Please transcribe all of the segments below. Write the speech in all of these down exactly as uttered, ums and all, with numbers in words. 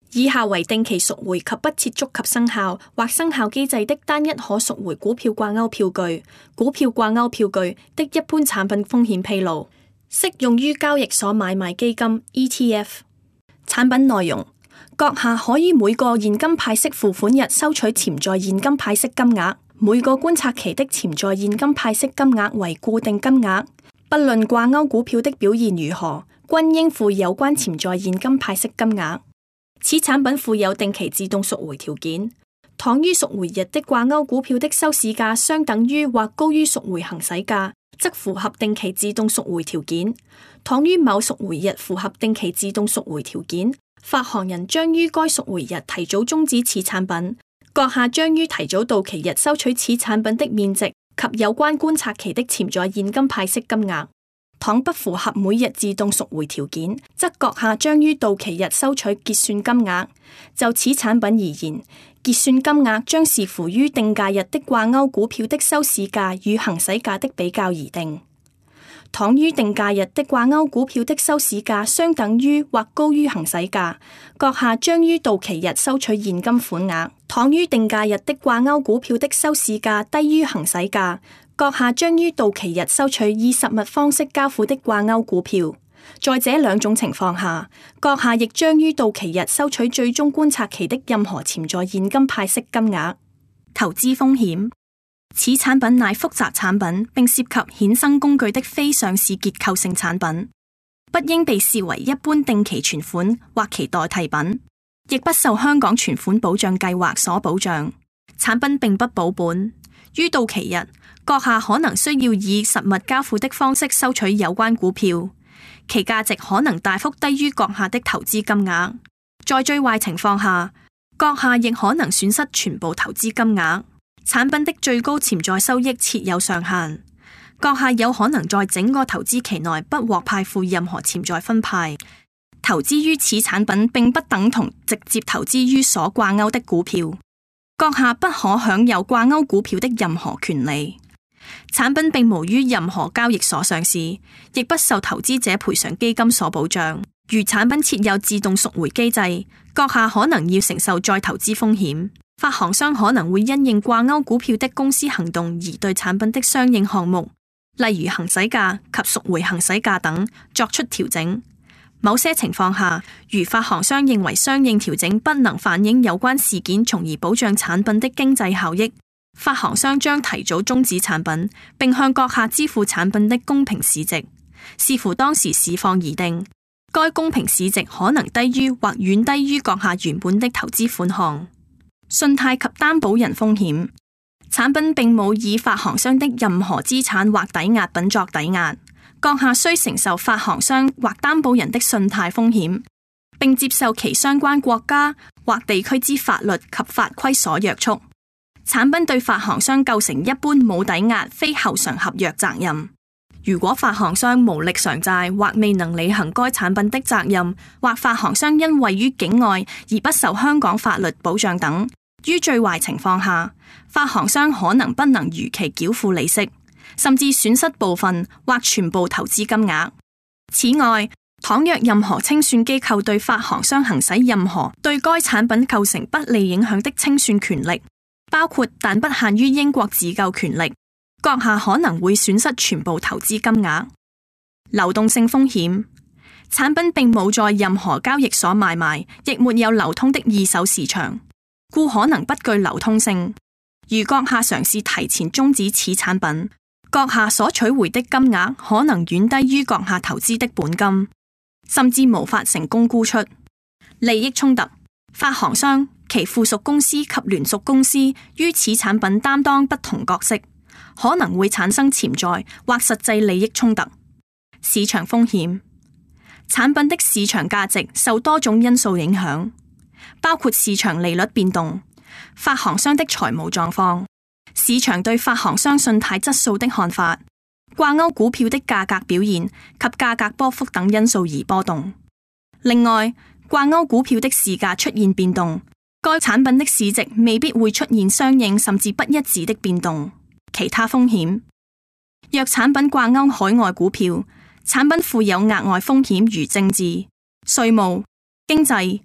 以下為定期贖回及不設觸及生效或生效機制的單一可贖回股票掛鈎票據、股票掛鈎票據的一般產品風險披露，適用於交易所買賣基金 E T F。 產品內容：閣下可於每個現金派息付款日收取潛在現金派息金額，每個觀察期的潛在現金派息金額為固定金額，不論掛鈎股票的表現如何，均應付有關潛在現金派息金額。此產品附有定期自動贖回條件，倘於贖回日的掛鈎股票的收市價相等於或高於贖回行使價，則符合定期自動贖回條件；倘於某贖回日符合定期自動贖回條件，發行人將於該贖回日提早終止此產品，閣下將於提早到期日收取此產品的面值及有關觀察期的潛在現金派息金額。倘不符合每日自動贖回條件，則閣下將於到期日收取結算金額。就此產品而言，結算金額將視乎於定價日的掛鈎股票的收市價與行使價的比較而定。倘於定價日的掛鈎股票的收市價相等於或高於行使價，閣下將於到期日收取現金款額；倘於定價日的掛鈎股票的收市價低於行使價，閣下將於到期日收取以實物方式交付的掛鈎股票。在這兩種情況下，閣下亦將於到期日收取最終觀察期的任何潛在現金派息金額。投資風險：此產品乃複雜產品，並涉及衍生工具的非上市結構性產品，不應被視為一般定期存款或其代替品，亦不受香港存款保障計劃所保障。產品並不保本，於到期日，閣下可能需要以實物交付的方式收取有關股票，其價值可能大幅低於閣下的投資金額。在最壞情況下，閣下亦可能損失全部投資金額。產品的最高潛在收益設有上限，閣下有可能在整個投資期內不獲派付任何潛在分派。投資於此產品並不等同直接投資於所掛鈎的股票，閣下不可享有掛鈎股票的任何權利。產品並無於任何交易所上市，亦不受投資者賠償基金所保障。如產品設有自動贖回機制，閣下可能要承受再投資風險。發行商可能會因應掛鈎股票的公司行動而對產品的相應項目，例如行使價及贖回行使價等作出調整。某些情況下，如發行商認為相應調整不能反映有關事件，從而保障產品的經濟效益，發行商將提早終止產品，並向閣下支付產品的公平市值，視乎當時市況而定。該公平市值可能低於或遠低於閣下原本的投資款項。信貸及擔保人風險：產品並冇以發行商的任何資產或抵押品作抵押，閣下需承受發行商或擔保人的信貸風險，並接受其相關國家或地區之法律及法規所約束。產品對發行商構成一般冇抵押非後償合約責任。如果發行商無力償債或未能履行該產品的責任，或發行商因位於境外而不受香港法律保障等，於最壞情況下，發行商可能不能如期繳付利息，甚至損失部分或全部投資金額。此外，倘若任何清算機構對發行商行使任何對該產品構成不利影響的清算權力，包括但不限於英國自救權力，閣下可能會損失全部投資金額。流動性風險：產品並冇在任何交易所買賣，亦沒有流通的二手市場，故可能不具流通性。如閣下嘗試提前終止此產品，閣下所取回的金額可能遠低於閣下投資的本金，甚至無法成功沽出。利益衝突：發行商、其附屬公司及聯屬公司於此產品擔當不同角色，可能會產生潛在或實際利益衝突。市場風險：產品的市場價值受多種因素影響，包括市場利率變動、發行商的財務狀況、市場對發行商信貸質素的看法、掛鈎股票的價格表現及價格波幅等因素而波動。另外，掛鈎股票的市價出現變動，該產品的市值未必會出現相應甚至不一致的變動。其他風險：若產品掛鈎海外股票，產品附有額外風險如政治、稅務、經濟、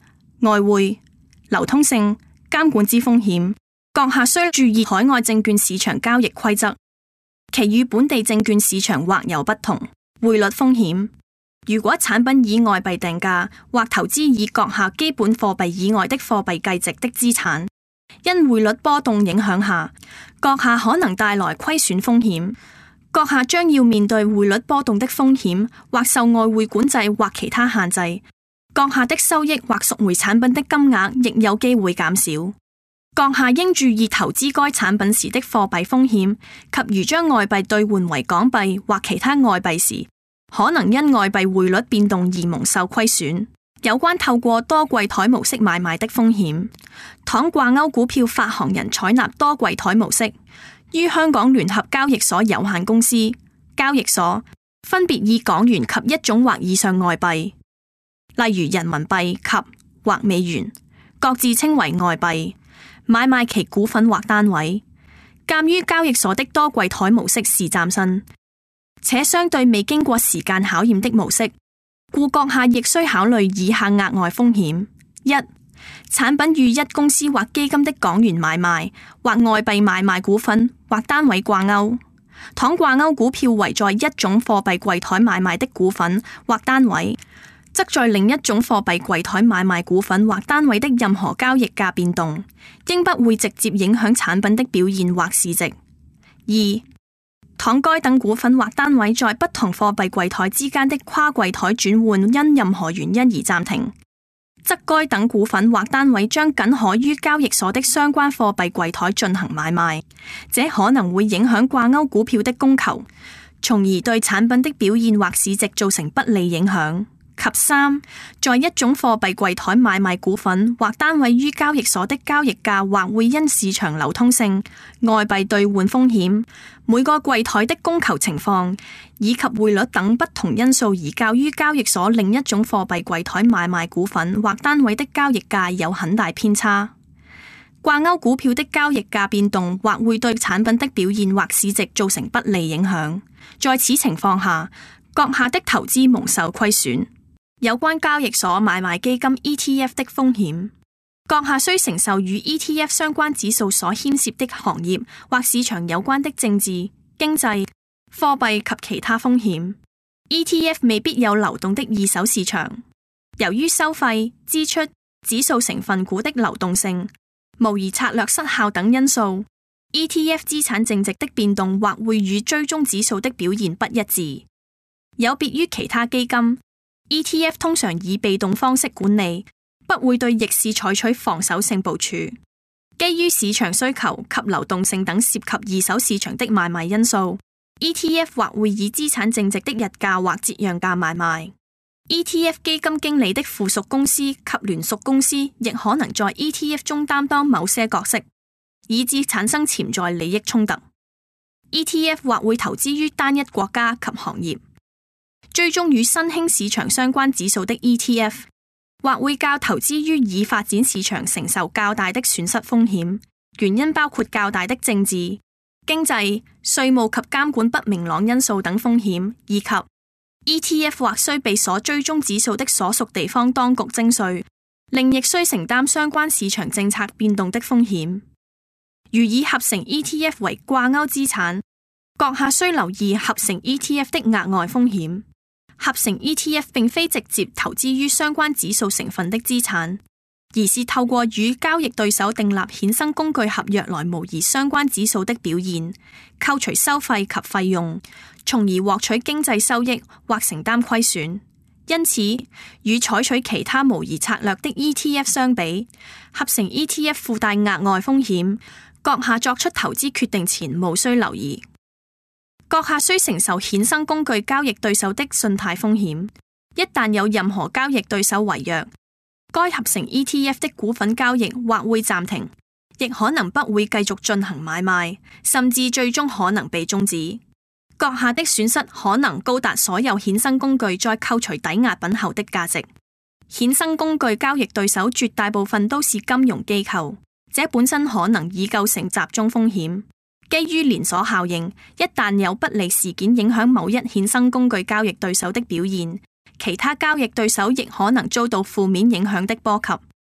外匯、流通性、監管之風險。閣下需注意海外證券市場交易規則，其與本地證券市場或有不同。匯率風險。如果產品以外幣定價或投資以閣下基本貨幣以外的貨幣計值的資產，因匯率波動影響下，閣下可能帶來虧損風險。閣下將要面對匯率波動的風險，或受外匯管制或其他限制。閣下的收益或贖回產品的金額亦有機會減少。閣下應注意投資該產品時的貨幣風險，及如將外幣兌換為港幣或其他外幣時，可能因外幣匯率變動而蒙受虧損。有關透過多櫃台模式買賣的風險，倘掛鈎股票發行人採納多櫃台模式，於香港聯合交易所有限公司交易所分別以港元及一種或以上外幣，例如人民幣及或美元，各自稱為外幣，買賣其股份或單位。鑒於交易所的多櫃台模式是嶄新且相對未經過時間考驗的模式，故閣下亦需考慮以下額外風險：一、產品與一公司或基金的港元買賣或外幣買賣股份或單位掛鈎，倘掛鈎股票為在一種貨幣櫃台買賣的股份或單位，則在另一種貨幣櫃台買賣股份或單位的任何交易價變動，應不會直接影響產品的表現或市值。二、倘該等股份或單位在不同貨幣櫃台之間的跨櫃台轉換因任何原因而暫停，則該等股份或單位將僅可於交易所的相關貨幣櫃台進行買賣，這可能會影響掛鈎股票的供求，從而對產品的表現或市值造成不利影響。及三，在一種貨幣櫃台買賣股份或單位於交易所的交易價或會因市場流通性、外幣兌換風險、每個櫃台的供求情況以及匯率等不同因素而較於交易所另一種貨幣櫃台買賣股份或單位的交易價有很大偏差。掛鈎股票的交易價變動或會對產品的表現或市值造成不利影響，在此情況下，閣下的投資蒙受虧損。有關交易所買賣基金 E T F 的風險，閣下需承受與 E T F 相關指數所牽涉的行業或市場有關的政治、經濟、貨幣及其他風險。E T F 未必有流動的二手市場，由於收費、支出、指數成分股的流動性、模擬策略失效等因素， E T F 資產淨值的變動或會與追蹤指數的表現不一致。有別於其他基金，E T F 通常以被動方式管理，不會對逆市採取防守性部署。基於市場需求及流動性等涉及二手市場的買賣因素， E T F 或會以資產淨值的日價或折讓價買賣。E T F 基金經理的附屬公司及聯屬公司亦可能在 E T F 中擔當某些角色，以致產生潛在利益衝突。E T F 或會投資於單一國家及行業。追蹤與新興市場相關指數的 E T F， 或會較投資於已發展市場承受較大的損失風險，原因包括較大的政治、經濟、稅務及監管不明朗因素等風險，以及 E T F 或須被所追蹤指數的所屬地方當局徵稅，另亦須承擔相關市場政策變動的風險。如以合成 E T F 為掛鈎資產，閣下須留意合成 E T F 的額外風險。合成 E T F 並非直接投資於相關指數成分的資產，而是透過與交易對手訂立衍生工具合約來模擬相關指數的表現，扣除收費及費用，從而獲取經濟收益或承擔虧損。因此，與採取其他模擬策略的 E T F 相比，合成 E T F 附帶額外風險，閣下作出投資決定前務須留意。閣下需承受衍生工具交易對手的信貸風險，一旦有任何交易對手違約，該合成 E T F 的股份交易或會暫停，亦可能不會繼續進行買賣，甚至最終可能被終止。閣下的損失可能高達所有衍生工具再扣除抵押品後的價值。衍生工具交易對手絕大部分都是金融機構，這本身可能已構成集中風險。基於連鎖效應，一旦有不利事件影響某一衍生工具交易對手的表現，其他交易對手亦可能遭到負面影響的波及。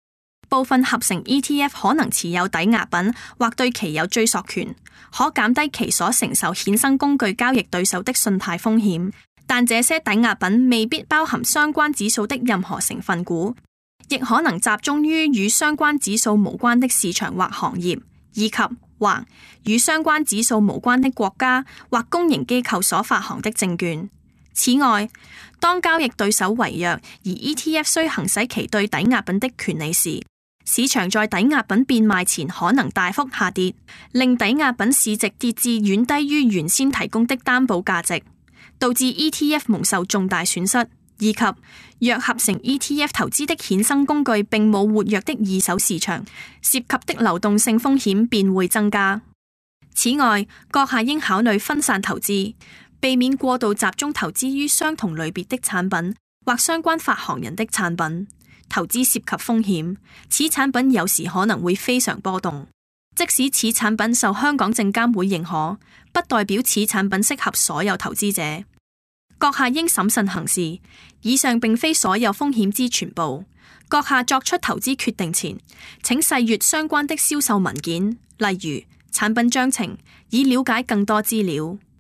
部分合成 E T F 可能持有抵押品或對其有追索權，可減低其所承受衍生工具交易對手的信貸風險。但這些抵押品未必包含相關指數的任何成分股，亦可能集中於與相關指數無關的市場或行業，以及或與相關指數無關的國家或公營機構所發行的證券。此外，當交易對手違約而 E T F 需行使其對抵押品的權利時，市場在抵押品變賣前可能大幅下跌，令抵押品市值跌至遠低於原先提供的擔保價值，導致 E T F 蒙受重大損失，以及若合成 E T F 投資的衍生工具並冇活躍的二手市場，涉及的流動性風險便會增加。此外，閣下應考慮分散投資，避免過度集中投資於相同類別的產品或相關發行人的產品。投資涉及風險，此產品有時可能會非常波動。即使此產品受香港證監會認可，不代表此產品適合所有投資者。閣下應審慎行事，以上並非所有風險之全部。閣下作出投資決定前，請細閱相關的銷售文件，例如產品章程，以了解更多資料。